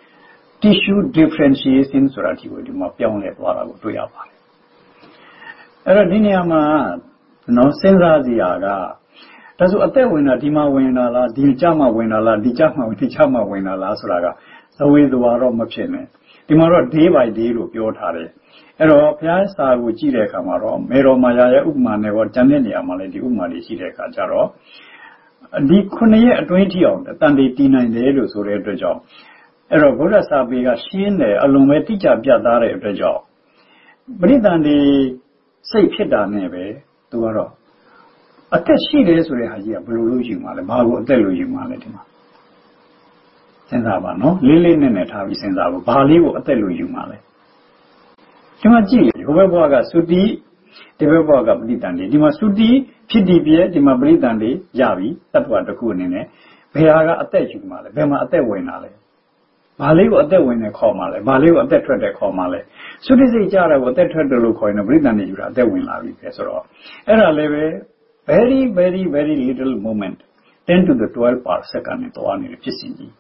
tissue differentiation ဆိုတာဒီကိုဒီမှာပြောင်းလဲသွားတာကိုတွေ့ရပါတယ်အဲ့တော့ဒီနေရာမှာနော်စဉ်းစားစရာကဒါဆိုအသက်ဝင်တာဒီမှာဝင်တာလားဒီကြမှာဝင်တာလားဒီကြမှာဝင်ဒီကြမှာဝင်တာလားဆိုတာကသဝေသဝါတော့မဖြစ်နဲ့ဒီမှာတော့ day by day လို့ပြောထားတယ်အဲ့တော့ဘုရားစာကိုကြည့်တဲ့အခါမှာတော့မေတော်မာယာရဲ့ဥပမာနဲ့ရောကျန်တဲ့နေရာမှာလည်းဒီဥပမာတွေရှိတဲ့အခါကျတော့ဒီခုနှစ်ရက်အတွင်းထိအောင်တန်တေတည်နိုင်တယ်လို့ဆိုတဲ့အတွက်ကြောင့်အဲ့တော့ဗုဒ္ဓစာပေကရှင်းတယ်အလုံးပဲတိကျပြသတဲ့အတွက်ကြောင့်ပရိသန္တိစိတ်ဖြစ်တာနဲ့ပဲသူကတော့အသက်ရှိတယ်ဆိုတဲ့ဟာကြီးကဘယ်လိုလုပ်ယူမှာလဲဘာကိုအသက်လို့ယူမှာလဲဒီမှာစဉ်းစားပါနော်လေးလေးနက်နက်ထားပြီးစဉ်းစားဖို့ဘာလေးကိုအသက်လို့ယူမှာလဲဒီမှာကြည့်ဟိုဘက်ဘဝကသုတိဒီဘက်ဘဝကပရိသန္တိဒီမှာသုတိဖြစ်တည်ပြဲဒီမှာပရိသန္တိရပြီတတ္တဝါတစ်ခုအနေနဲ့ဘယ်ဟာကအသက်ယူမှာလဲဘယ်မှာအသက်ဝင်တာလဲဘာလေးကိုအသက်ဝင်နေခေါ်မှာလဲဘာလေးကိုအသက်ထွက်တယ်ခေါ်မှာလဲသုတိစိတ်ကြတယ်ကိုအသက်ထွက်တယ်လို့ခေါ်ရင်ပရိသန္တိယူတာအသက်ဝင်လာပြီပဲဆိုတော့အဲ့ဒါလည်းပဲ very very very little moment ten to the twelve per second နဲ့တွားနေတဲ့ဖြစ်စဉ်ကြီး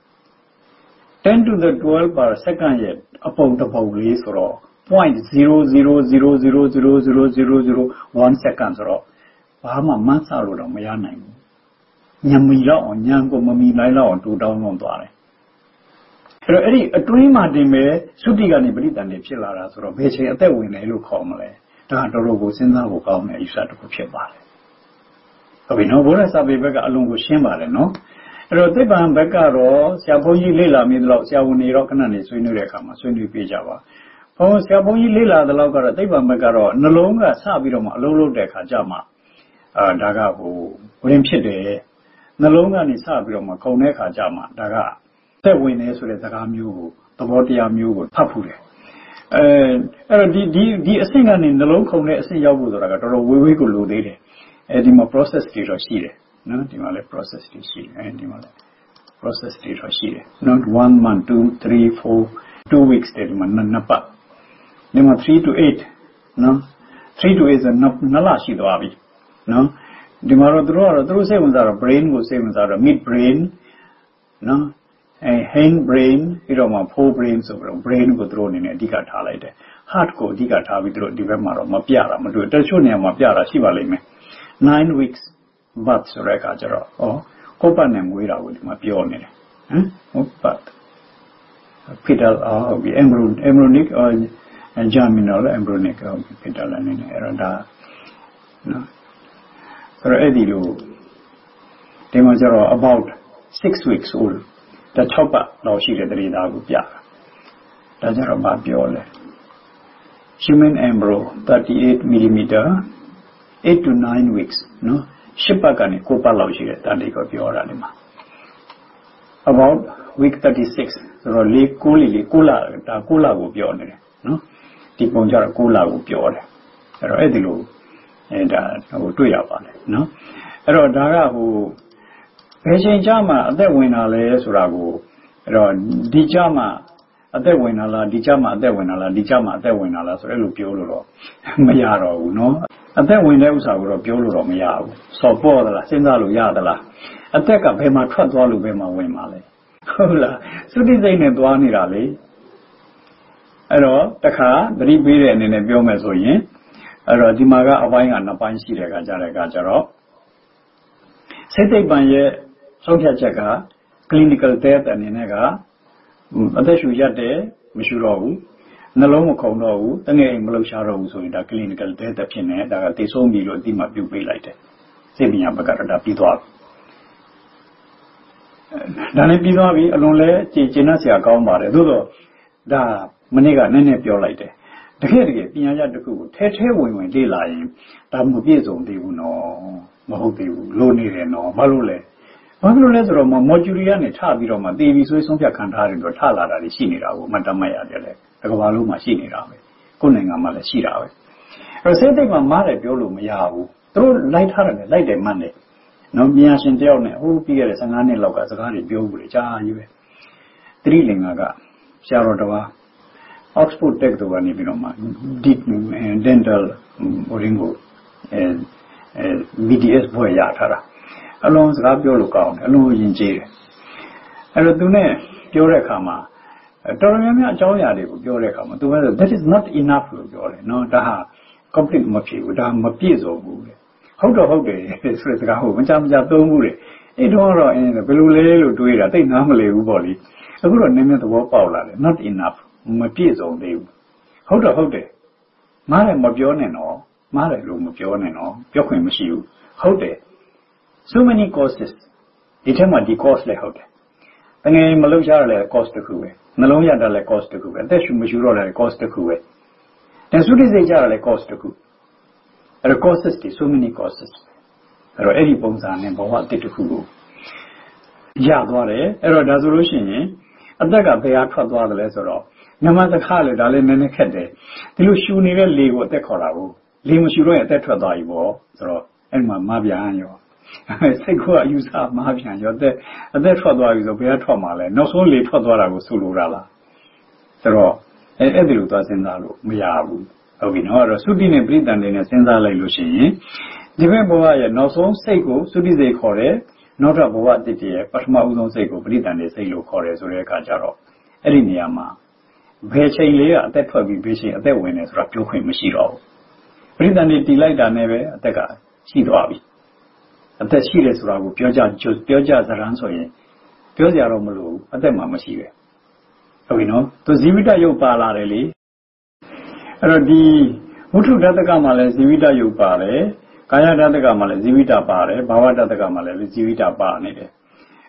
ten to the twelve per second ရဲ့အပုံတစ်ပုံလေးဆိုတော့ zero point zero zero zero zero zero zero zero zero one second ဆိုတော့ဘာမှမှန်းဆလို့တော့မရနိုင်ဘူးညံမီတော့အောင်ညံကိုမမီနိုင်တော့အောင်တူတောင်းလုံးသွားတယ်အဲ့တော့အဲ့ဒီအတွင်းမှာတင်ပဲသုတိကနေပရိသန္တိဖြစ်လာတာဆိုတော့ဘယ်ချိန်အသက်ဝင်တယ်လို့ခေါ်မလဲဒါတော်တော်ကိုစဉ်းစားဖို့ကောင်းတဲ့အယူဆတစ်ခုဖြစ်ပါတယ်ဟုတ်ပြီနော်ဘုရားစာပေဘက်ကအလုံးကိုရှင်းပါတယ်နော်အဲ့အဲ့တော့သိပ္ပံဘက်ကတော့ဆရာဘုန်းကြီးလေ့လာမိသလောက်ဆရာဝန်တွေတော့ခဏနေဆွေးနွေးတဲ့အခါမှာဆွေးနွေးပြကြပါဘုန်းဆရာဘုန်းကြီးလေ့လာတဲ့လောက်ကတော့သိပ္ပံဘက်ကတော့နှလုံးကစပြီးတော့မှအလုံးလုံးတဲ့အခါကျမှအာဒါကဟိုဝင်ဖြစ်တယ်နှလုံးကနေစပြီးတော့မှခုန်တဲ့အခါကျမှဒါကသက်ဝင်နေဆိုတဲ့စကားမျိုးကိုသဘောတရားမျိုးကိုဖတ်ဖူးတယ်အဲအဲ့တော့ဒီဒီဒီအဆင့်ကနေနှလုံးခုန်တဲ့အဆင့်ရောက်ဖို့ဆိုတာကတော်တော်ဝေးဝေးကိုလိုသေးတယ်အဲဒီမှာ process တွေတော့ရှိတယ်နော်ဒီမှာလည်း process တွေရှိတယ်အဲဒီမှာလည်း process တွေတော့ရှိတယ်နော်one month two three four two weeks တဲ့ဒီမှာနှစ်ပတ်ဒီမှာthree to eightနော်three to eight ဆိုနှစ်လရှိသွားပြီနော်ဒီမှာတော့သူတို့ကတော့သူတို့စိတ်ဝင်စားတော့ brain ကိုစိတ်ဝင်စားတော့ mid brain နော်အဲ hand brain ပြီးတော့မှ fore brain ဆိုပြီးတော့ brain ကိုသူတို့အနေနဲ့အဓိကထားလိုက်တယ် heart ကိုအဓိကထားပြီးသူတို့ဒီဘက်မှာတော့မပြတာမတွေ့တချို့နေရာမှာပြတာရှိပါလိမ့်မယ်nine weeks birth ဆိုတဲ့အခါကျတော့ဩကိုယ်ပတ်နဲ့မွေးတာကိုဒီမှာပြောနေတယ်ဟမ်ဟုတ်ပတ် fetal ဟုတ်ပြီ embryonic or germinal embryonic fetal အနေနဲ့အဲ့တော့ဒါနော်ဆိုတော့အဲ့ဒီလိုဒီမှာကျတော့ about six weeks old တ၆ပတ်လောက်ရှိတဲ့တရေသားကိုပြတာဒါကြတော့မပြောလဲ human embryo thirty-eight millimeter eight to nine weeks နော်၈ပတ်ကနေ၉ပတ်လောက်ရှိတဲ့တန်လေးကိုပြောတာဒီမှာ about week thirty-six ဆိုတော့၄၉လ၄၉လဒါ၉လကိုပြောနေတယ်နော်ဒီပုံကြတော့၉လကိုပြောတယ်အဲ့တော့အဲ့ဒီလိုအဲဒါဟိုတွေ့ရပါလေနော်အဲ့တော့ဒါကဟိုဘယ်ချိန်ကြမှာအသက်ဝင်တာလဲဆိုတာကိုအဲ့တော့ဒီကြမှာအသက်ဝင်တာလားဒီကြမှာအသက်ဝင်တာလားဒီကြမှာအသက်ဝင်တာလားဆိုအဲ့လိုပြောလို့တော့မရတော့ဘူးနော်အသက်ဝင်တဲ့ဥစ္စာကိုတော့ပြောလို့တော့မရဘူးစော်ပေါ်သလားစဉ်းစားလို့ရသလားအသက်ကဘယ်မှာထွက်သွားလို့ဘယ်မှာဝင်မှာလဲဟုတ်လားသုတိစိတ်နဲ့သွားနေတာလေအဲ့တော့တခါသတိပေးတဲ့အနေနဲ့ပြောမယ်ဆိုရင်အဲ့တော့ဒီမှာကအပိုင်းကနှစ်ပိုင်းရှိတယ်ကကြတဲ့ကကြတော့စိတ်သိပ္ပံရဲ့ဆုံးဖြတ်ချက်က clinical death အနေနဲ့ကအသက်ရှူရက်တယ်မရှူတော့ဘူးနှလုံးမခုန်တော့ဘူးတငယ်အိမ်မလှုပ်ရှားတော့ဘူးဆိုရင်ဒါ clinical death ဖြစ်နေဒါကသိဆုံးပြီလို့အတိမပြုပေးလိုက်တယ်စိတ်ပညာဘက်ကတော့ဒါပြီးသွားပြီဒါနဲ့ပြီးသွားပြီအလွန်လဲကြည်ကျင်တတ်စရာကောင်းပါတယ်သို့တော့ဒါမနေ့ကနည်းနည်းပြောလိုက်တယ်တကယ်တကယ်ပညာရပ်တစ်ခုကိုထဲထဲဝင်ဝင်လေ့လာရင်ဒါမပြည့်စုံသေးဘူးနော်မဟုတ်သေးဘူးလိုနေတယ်နော်ဘာလို့လဲဘာလို့လဲဆိုတော့မော်ကျူရီကနေထပြီးတော့မှတေပြီးဆွေးဆုံးဖြတ်ခံထားတယ်တော့ထလာတာတွေရှိနေတာကိုမှတ်တမ်းမှတ်ရတယ်လေတကဘာလုံးမှာရှိနေတာပဲကိုယ်နိုင်ငံမှာလည်းရှိတာပဲအဲ့တော့စိတ်သိပ်မှမားတယ်ပြောလို့မရဘူးသူတို့လိုက်ထားတယ်လိုက်တယ်မှတ်တယ်နော်ပညာရှင်တယောက်နဲ့ဟိုးပြီးခဲ့တဲ့fifteenနှစ်လောက်ကစကားတွေပြောဘူးလေကြားကြီးပဲသတိလင်္ကာကဆရာတော်တော် Oxford Tech တို့ကနေပြီးတော့မှ deep dental ဟိုရင်းကိုအဲအဲ B D S ဘွဲ့ရထားတာအလုံးစကားပြောလို့ကောင်းတယ်အလုံးယဉ်ကျေးတယ်အဲ့တော့သူနဲ့ပြောတဲ့အခါမှာတော်တော်များများအကြောင်းအရာတွေကိုပြောတဲ့အခါမှာသူက that is not enough လို့ပြောတယ်နော်ဒါဟာ complete မဖြစ်ဘူးဒါမပြည့်စုံဘူးလေဟုတ်တော့ဟုတ်တယ်ဆိုတဲ့စကားကိုမကြမကြသုံးဘူးလေအဲ့တော့တော့အင်းဘယ်လိုလဲလို့တွေးတာတိတ်နားမလည်ဘူးပေါ့လေအခုတော့နည်းနည်းသဘောပေါက်လာတယ် not enough မပြည့်စုံသေးဘူးဟုတ်တော့ဟုတ်တယ်မားတယ်မပြောနဲ့နော်မားတယ်လို့မပြောနဲ့နော်ပြောခွင့်မရှိဘူးဟုတ်တယ်so many causes ဒီထက်မှဒီ cause လည်းဟုတ်တယ်တကယ်မလုပ်ရတဲ့ cause တစ်ခုပဲနှလုံးရတဲ့လည်း cause တစ်ခုပဲအသက်ရှူမရှူတော့လည်း cause တစ်ခုပဲတသုတိစိတ်ကြရလည်း cause တစ်ခုအဲ့တော့ causes တွေ so many causes အဲ့တော့အဲ့ဒီပုံစံနဲ့ဘဝအတစ်တစ်ခုကိုရသွားတယ်အဲ့တော့ဒါဆိုလို့ရှိရင်အသက်ကဘယ်ဟာထွက်သွားတယ်လဲဆိုတော့နမသခလေဒါလည်းနည်းနည်းခက်တယ်ဒီလိုရှူနေတဲ့လေကိုအသက်ခေါ်တာကိုလေမရှူတော့ရင်အသက်ထွက်သွားပြီပေါ့ဆိုတော့အဲ့မှာမပြန်ရောစိတ်ကအယူဆမပြန်ရောအသက်အသက်ထွက်သွားပြီဆိုဘယ်ကထွက်မှာလဲနောက်ဆုံးလေထွက်သွားတာကိုဆိုလိုတာလားဆိုတော့အဲ့အဲ့ဒီလိုသွားစဉ်းစားလို့မရဘူးဟုတ်ပြီနော်အဲ့တော့သုတိနဲ့ပရိသန္တေနဲ့စဉ်းစားလိုက်လို့ရှိရင်ဒီဘက်ဘဝရဲ့နောက်ဆုံးစိတ်ကိုသုတိစိတ်ခေါ်တယ်နောက်ထပ်ဘဝတည်တည်ရဲ့ပထမဦးဆုံးစိတ်ကိုပရိသန္တေစိတ်လို့ခေါ်တယ်ဆိုတဲ့အခါကျတော့အဲ့ဒီနေရာမှာဘယ်ချိန်လေးကအသက်ထွက်ပြီးဘယ်ချိန်အသက်ဝင်နေဆိုတာပြောခွင့်မရှိတော့ဘူးပရိသန္တေတည်လိုက်တာနဲ့ပဲအသက်ကရှိသွားပြီအသက်ရှိတယ်ဆိုတာကိုပြောကြပြောကြစရမ်းဆိုရင်ပြောကြရတော့မလို့အသက်မှမရှိပဲဟုတ်ပြီနော်သူဇီဝိတယုတ်ပါလာတယ်လေအဲ့တော့ဒီဝိထုဓာတကမှာလည်းဇီဝိတယုတ်ပါတယ်ကာယဓာတကမှာလည်းဇီဝိတပါတယ်ဘာဝဓာတကမှာလည်းဇီဝိတပါနေတယ်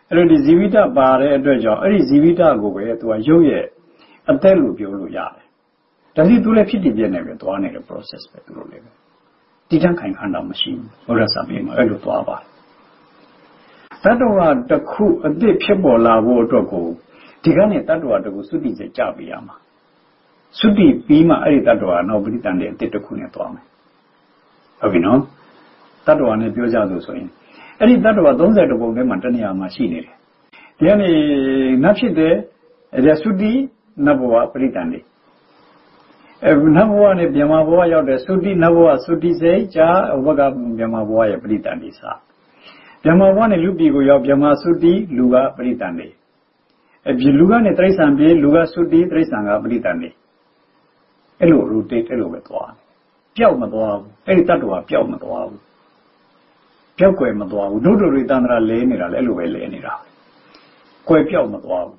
အဲ့လိုဒီဇီဝိတပါတဲ့အတွက်ကြောင့်အဲ့ဒီဇီဝိတကိုပဲသူကရုပ်ရဲ့အသက်လို့ပြောလို့ရတယ်ဒါစီသူလည်းဖြစ်တည်ပြနေပဲသွားနေတဲ့ process ပဲသူတို့လည်းပဲတည်တံ့ခိုင်ခန့်တာမရှိဘူးဘုရားစာပေမှာအဲ့လိုသွားပါတယ်တတ္တဝါတစ်ခုအသစ်ဖြစ်ပေါ်လာဖို့အတွက်ကိုဒီကနေ့တတ္တဝါတစ်ခုသုတိစေကြပေးရမှာသုတိပြီးမှအဲ့ဒီတတ္တဝါနောက်ပရိတန်တဲ့အသစ်တစ်ခုနဲ့သွားမယ်ဟုတ်ပြီနော်တတ္တဝါနဲ့ပြောကြလို့ဆိုရင်အဲ့ဒီတတ္တဝါသုံးဆယ်ပုံထဲမှာတဏှာမှာရှိနေတယ်ဒီကနေ့နတ်ဖြစ်တဲ့ရသုတိနတ်ဘဝပရိတန်တွေအဲနတ်ဘဝနဲ့ဗြဟ္မာဘဝရောက်တဲ့သုတိနတ်ဘဝသုတိစေကြာဘကဗြဟ္မာဘဝရဲ့ပရိတန်တွေစာဗြဟ္မာဘဝနဲ့လူပြည်ကိုရောက်ဗြဟ္မာသုတိလူကပရိတန်တွေအဲလူကနဲ့တိရစ္ဆာန်ပြေလူကသုတိတိရစ္ဆာန်ကပရိတန်တွေအဲ့လို rotate အဲ့လိုပဲသွားတယ်ပျောက်မသွားဘူးအဲ့ဒီတတ္တဝါပျောက်မသွားဘူးပျောက်ကွယ်မသွားဘူးတို့တို့တွေတန္တရာလဲနေတာလဲအဲ့လိုပဲလဲနေတာကွယ်ပျောက်မသွားဘူး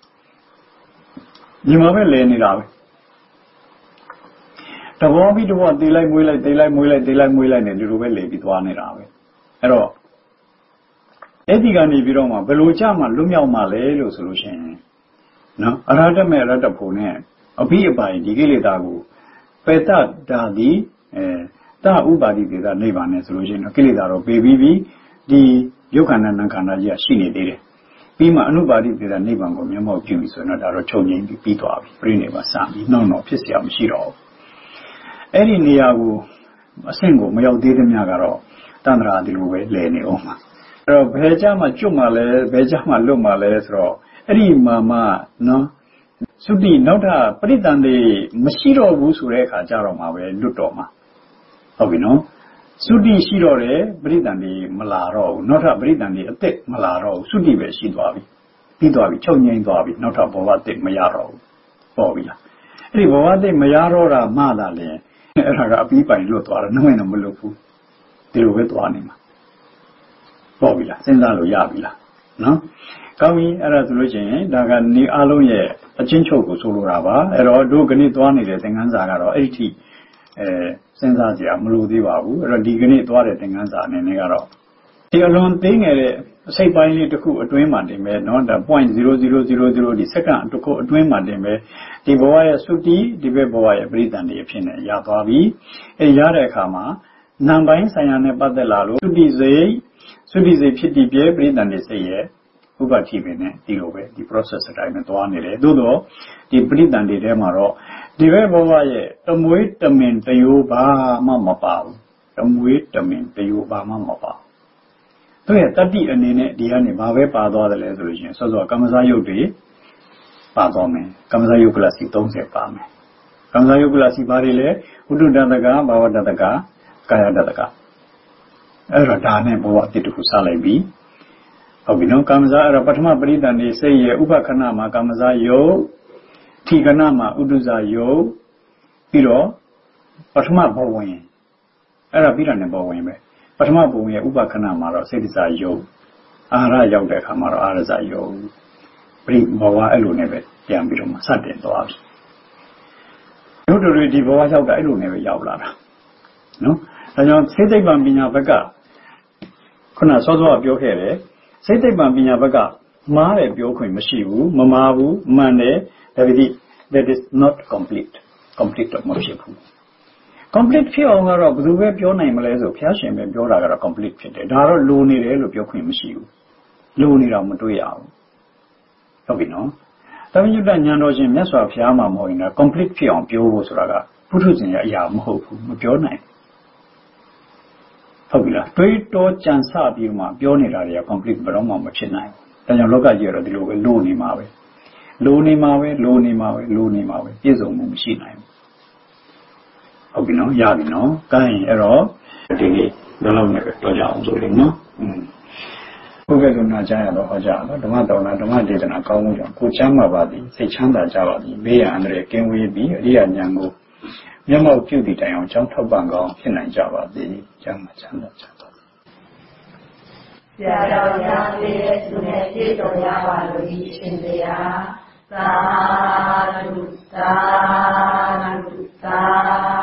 ညီမပဲလဲနေတာပဲတဘောပြီးတော့တေးလိုက်မွေးလိုက်တေးလိုက်မွေးလိုက်တေးလိုက်မွေးလိုက်နေဒီလိုပဲလဲပြီးသွားနေတာပဲအဲ့တော့အဲ့ဒီကနေပြီးတော့မှဘယ်လိုကြမှလွတ်မြောက်မှလဲလို့ဆိုလို့ရှိရင်နော်အရဟတမေရတ္တဖို့နဲ့အဘိအပိုင်ဒီကိလေသာကိုပေတ္တတာဒီအဲတဥပါတိတေသာနိဗ္ဗာန်နဲ့ဆိုလို့ရှိရင်ကိလေသာတော့ပေပြီးပြီဒီယုတ်ခန္ဓာနံခန္ဓာကြီးကရှိနေသေးတယ်ပြီးမှအနုပါတိတေသာနိဗ္ဗာန်ကိုမျက်မှောက်ပြုပြီဆိုတော့ဒါတော့ချုပ်ငြိမ်းပြီးပြီးသွားပြီပြိနေပါစပြီးနှောင်းတော့ဖြစ်เสียမရှိတော့ဘူးအဲ့ဒီနေရာကိုအဆင့်ကိုမရောက်သေးတဲ့များကတော့တန္တရာဒီလိုပဲလဲနေအောင်ပါအဲ့တော့ဘယ်ကြမှာကျွတ်မှလဲဘယ်ကြမှာလွတ်မှလဲဆိုတော့အဲ့ဒီမှာမှနော်သုတိနောက်ထပ်ပရိတန်တွေမရှိတော့ဘူးဆိုတဲ့အခါကျတော့မှပဲလွတ်တော့မှာဟုတ်ပြီနော်သုတိရှိတော့တယ်ပရိတန်တွေမလာတော့ဘူးနောက်ထပ်ပရိတန်တွေအသက်မလာတော့ဘူးသုတိပဲရှိသွားပြီပြီးသွားပြီချုပ်ငြိမ်းသွားပြီနောက်ထပ်ဘဝအသက်မရတော့ဘူးပေါ့ပြီလားအဲ့ဒီဘဝအသက်မရတော့တာမှသာလေအဲ့ဒါကအပြီးပိုင်လွတ်သွားတယ်နှမင်းတော့မလွတ်ဘူးဒီလိုပဲသွားနေမှာပေါ့ပြီလားစဉ်းစားလို့ရပြီလားနော်ကောင်းပြီအဲ့ဒါဆိုလို့ချင်းဒါကနေအလုံးရဲ့အချင်းချုပ်ကိုဆိုလိုတာပါအဲ့တော့တို့ကနေ့သွားနေတဲ့သင်္ကန်းစာကတော့အဲ့ဒီထိအဲစဉ်းစားကြရမလို့သေးပါဘူးအဲ့တော့ဒီကနေ့သွားတဲ့သင်္ကန်းစာအနေနဲ့ကတော့ဒီအလွန်သိငယ်တဲ့အစိပ်ပိုင်းလေးတစ်ခုအတွင်းမှာတင်ပဲเนาะဒါ point zero zero zero zero ဒီစက္ကန့်တစ်ခုအတွင်းမှာတင်ပဲဒီဘဝရဲ့သုတိဒီဘက်ဘဝရဲ့ပရိသန်တွေအဖြစ်နဲ့ရသွားပြီအဲရတဲ့အခါမှာနံပိုင်းဆိုင်ရာနဲ့ပတ်သက်လာလို့သုတိစိတ်သုတိစိတ်ဖြစ်တည်ပြပရိသန်တွေစိတ်ရဲ့ဥပတိပဲနဲ့ဒီလိုပဲဒီ process အတိုင်းနဲ့သွားနေတယ်သို့တော့ဒီပရိသန်တွေထဲမှာတော့ဒီဘက်ဘဝရဲ့တမွေးတမင်တယိုဘာမှမပါဘူးတမွေးတမင်တယိုဘာမှမပါသူရဲ့တတိအနေနဲ့ဒီကနေဘာပဲပါသွားတယ်လဲဆိုလို့ရှိရင်စောစောကမ္မဇာယုတ်တွေပါသွားမယ်ကမ္မဇာယုတ်ကလစီသုံးဆယ်ပါမယ်ကမ္မဇာယုတ်ကလစီဘာတွေလဲဝိတုတတကဘာဝတတကကာယတတကအဲ့တော့ဒါနဲ့ဘဝအတိတ်တစ်ခုစလိုက်ပြီဟုတ်ပြီနော်ကမ္မဇာအဲ့တော့ပထမပရိသန်နေစိတ်ရဲ့ဥပခဏမှာကမ္မဇာယုတ်ထိကဏမှာဥဒုဇာယုတ်ပြီးတော့ပထမဘဝဝင်အဲ့ဒါပြီးတာနဲ့ဘဝဝင်ပဲပထမဘဝရဲ့ဥပခဏမှာတော့စိတ်ဇာယုတ်အာရရောက်တဲ့အခါမှာတော့အာရဇာယုတ်ပြိဘဝအဲ့လိုနဲ့ပဲပြန်ပြီးတော့စတင်သွားပြီယုတ်တွေဒီဘဝရောက်တာအဲ့လိုနဲ့ပဲရောက်လာတာနော်ဒါကြောင့်စိတ်သိပ္ပံပညာဘက်ကခုနစောစောပြောခဲ့တယ်စိတ်သိပ္ပံပညာဘက်ကမှားတယ်ပြောခွင့်မရှိဘူးမမှားဘူးမှန်တယ်ဒါပေမဲ့ that is not complete complete တော့မဖြစ်ဘူး complete ဖြစ်အောင်ကတော့ဘယ်သူပဲပြောနိုင်မလဲဆိုဘုရားရှင်ပဲပြောတာကတော့ complete ဖြစ်တယ်ဒါတော့လိုနေတယ်လို့ပြောခွင့်မရှိဘူးလိုနေတော့မတွေ့ရဘူးဟုတ်ပြီနော်သမယုတ္တဉာဏ်တော်ရှင်မြတ်စွာဘုရားမှာမဟုတ်ရင်တော့ complete ဖြစ်အောင်ပြောဖို့ဆိုတာကပုထုဇဉ်ရဲ့အရာမဟုတ်ဘူးမပြောနိုင်ဟုတ်ပြီလားတွေးတောကြံစပြီးမှပြောနေတာတွေက complete ဘယ်တော့မှမဖြစ်နိုင်ဘူးဒါကြောင့်လောကကြီးကတော့ဒီလိုပဲလိုနေမှာပဲလိုနေမှာပဲလိုနေမှာပဲလိုနေမှာပဲပြည့်စုံမှုမရှိနိုင်ဘူးဟုတ်ပြီနော်ရပြီနော်ကိုင်းအဲ့တော့ဒီနေ့တော့လောက်နေပဲတော့ကြအောင်ဆိုလို့နော်อืมဘုရားကနာကြားရတော့ဟောကြားတော့ဓမ္မတော်နာဓမ္မဒေသနာကောင်းမှုကြောင့်ကိုချမ်းသာပါသည်စိတ်ချမ်းသာကြပါသည်ဘေးရန်အန္တရာယ်ကင်းဝေးပြီးအရိယာဉာဏ်ကိုမျက်မှောက်ပြုသည့်တိုင်အောင်ကြောင်းထောက်ပံ့ကောင်းဖြစ်နိုင်ကြပါသည်ကျမ်းမှာချမ်းသာကြပါသည်ဆရာတော်များလေးရဲ့သူနဲ့ပြည့်စုံရပါလို့ဤရှင်တရားသာဓုသာဓုသာ